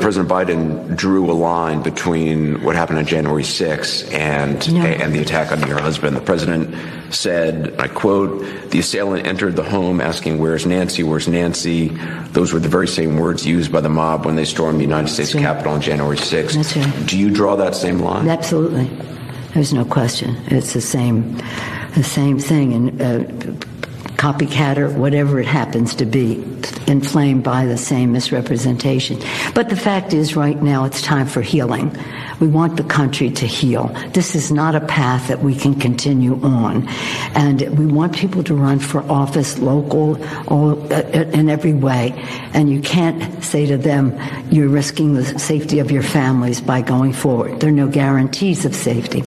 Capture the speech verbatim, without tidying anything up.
President Biden drew a line between what happened on January sixth and, no. and the attack on your husband. The president said, I quote, "The assailant entered the home asking, 'Where's Nancy? Where's Nancy?' Those were the very same words used by the mob when they stormed the United States That's right. Capitol on January sixth. That's right. Do you draw that same line?" Absolutely. There's no question. It's the same, the same thing. And uh, copycat or whatever it happens to be, inflamed by the same misrepresentation. But the fact is, right now, it's time for healing. We want the country to heal. This is not a path that we can continue on. And we want people to run for office, local, all, uh, in every way. And you can't say to them, you're risking the safety of your families by going forward. There are no guarantees of safety.